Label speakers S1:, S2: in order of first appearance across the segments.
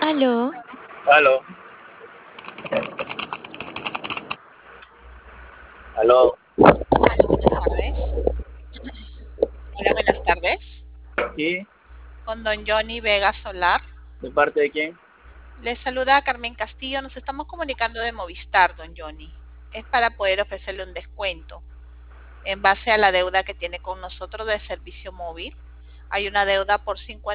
S1: Aló,
S2: Aló, aló,
S3: Aló, buenas tardes. Hola, buenas tardes.
S2: sí,
S3: Con don Johnny Vega Solar.
S2: ¿de parte de quién?
S3: Les saluda Carmen Castillo. Nos estamos comunicando de Movistar, don Johnny. Es para poder ofrecerle un descuento en base a la deuda que tiene con nosotros de servicio móvil. Hay una deuda por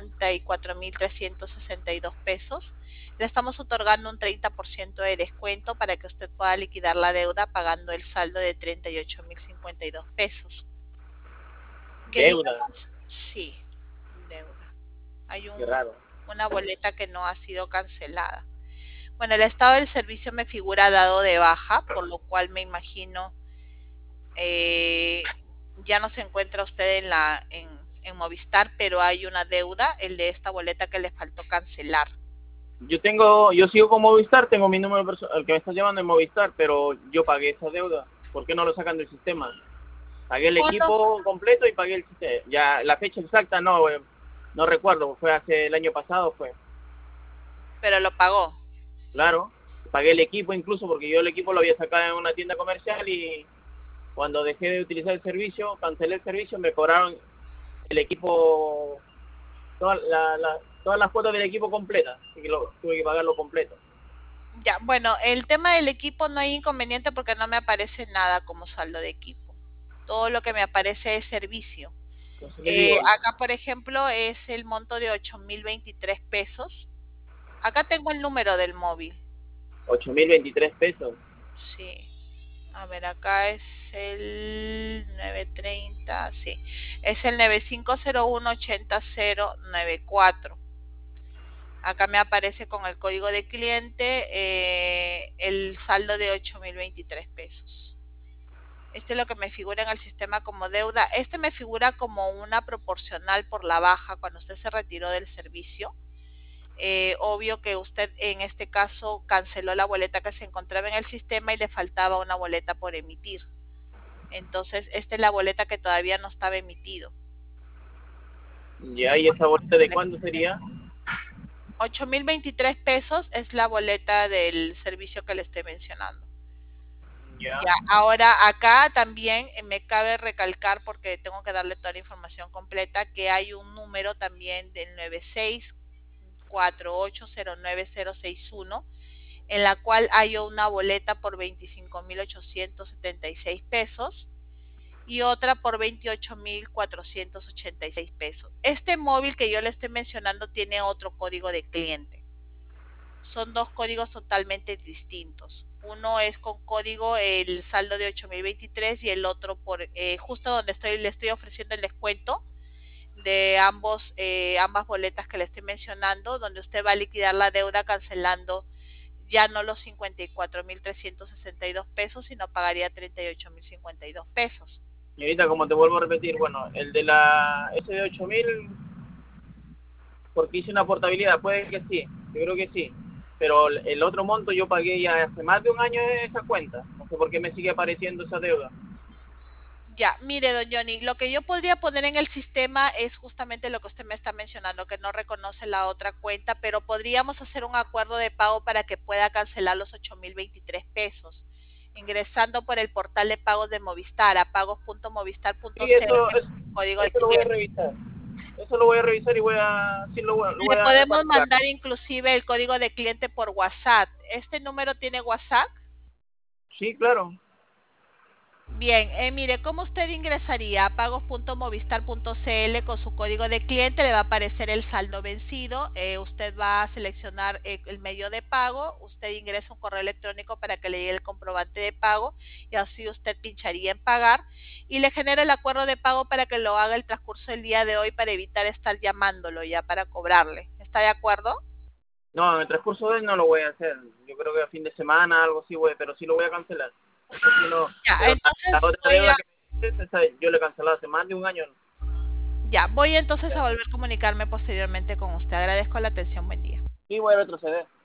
S3: 54.362 pesos. Le estamos otorgando un 30% de descuento para que usted pueda liquidar la deuda pagando el saldo de 38.052 pesos.
S2: Deuda,
S3: Queríamos, sí, deuda. Hay
S2: qué raro.
S3: una boleta que no ha sido cancelada. Bueno, el estado del servicio me figura dado de baja, por lo cual me imagino eh, ya no se encuentra usted en Movistar, pero hay una deuda, el de esta boleta que le faltó cancelar.
S2: Yo sigo con Movistar, tengo mi número personal, el que me está llamando es Movistar, pero yo pagué esa deuda. ¿Por qué no lo sacan del sistema? Pagué el
S3: ¿Cuándo?
S2: equipo completo y pagué el sistema. Ya, la fecha exacta no, no recuerdo, fue hace el año pasado, fue.
S3: Pero lo pagó.
S2: Claro, pagué el equipo incluso porque yo el equipo lo había sacado en una tienda comercial y cuando dejé de utilizar el servicio, cancelé el servicio, me cobraron el equipo todas las cuotas del equipo completa, así que tuve que pagarlo completo.
S3: Ya, bueno, el tema del equipo no hay inconveniente porque no me aparece nada como saldo de equipo. Todo lo que me aparece es servicio.
S2: Entonces le digo,
S3: Acá, por ejemplo, es el monto de 8.023 pesos. Acá tengo el número del móvil.
S2: 8.023 pesos.
S3: Sí. A ver, acá es el 930, sí. Es el 95018094. Acá me aparece con el código de cliente el saldo de 8.023 pesos. Este es lo que me figura en el sistema como deuda. Este me figura como una proporcional por la baja cuando usted se retiró del servicio. Obvio que usted en este caso canceló la boleta que se encontraba en el sistema y le faltaba una boleta por emitir. Entonces, esta es la boleta que todavía no estaba emitido.
S2: Ya, ¿y esa boleta de cuándo sería?
S3: 8.023 pesos es la boleta del servicio que le estoy mencionando.
S2: Ya,
S3: Ya, ahora acá también me cabe recalcar, porque tengo que darle toda la información completa, que hay un número también del 9648096061 en la cual hay una boleta por 25.876 pesos y otra por 28.486 pesos. Este móvil que yo le estoy mencionando tiene otro código de cliente. Son dos códigos totalmente distintos. Uno es con código el saldo de 8.023 y el otro por justo donde le estoy ofreciendo el descuento de ambas boletas que le estoy mencionando, donde usted va a liquidar la deuda cancelando ya no los 54.362 pesos, sino pagaría 38.052 pesos.
S2: y ahorita como te vuelvo a repetir, bueno, el de ese de 8.000, porque hice una portabilidad, puede que sí, yo creo que sí, pero el otro monto yo pagué ya hace más de un año esa cuenta, no sé por qué me sigue apareciendo esa deuda.
S3: Ya, mire, don Johnny, lo que yo podría poner en el sistema es justamente lo que usted me está mencionando, que no reconoce la otra cuenta, pero podríamos hacer un acuerdo de pago para que pueda cancelar los 8.023 pesos, ingresando por el portal de pagos de Movistar a
S2: Sí,
S3: pagos.movistar.cl con código de
S2: eso lo voy a
S3: cliente.
S2: revisar. Eso lo voy a revisar y sí, lo voy
S3: Le
S2: a
S3: podemos
S2: pagar.
S3: mandar inclusive el código de cliente por WhatsApp. ¿Este número tiene WhatsApp?
S2: Sí, claro.
S3: Bien, mire, ¿cómo usted ingresaría a pagos.movistar.cl con su código de cliente? Le va a aparecer el saldo vencido. Usted va a seleccionar el medio de pago. Usted ingresa un correo electrónico para que le llegue el comprobante de pago y así usted pincharía en pagar y le genera el acuerdo de pago para que lo haga el transcurso del día de hoy para evitar estar llamándolo ya para cobrarle. ¿Está de acuerdo?
S2: No, en el transcurso de hoy no lo voy a hacer. Yo creo que a fin de semana, algo así, pero sí lo voy a cancelar. Eso sí no,
S3: Ya,
S2: pero la
S3: entonces
S2: otra deuda que me dices, esa yo le he cancelado hace más de un año.
S3: ya, voy entonces a volver a comunicarme posteriormente con usted. Agradezco la atención. Buen día.
S2: Sí, voy a retroceder.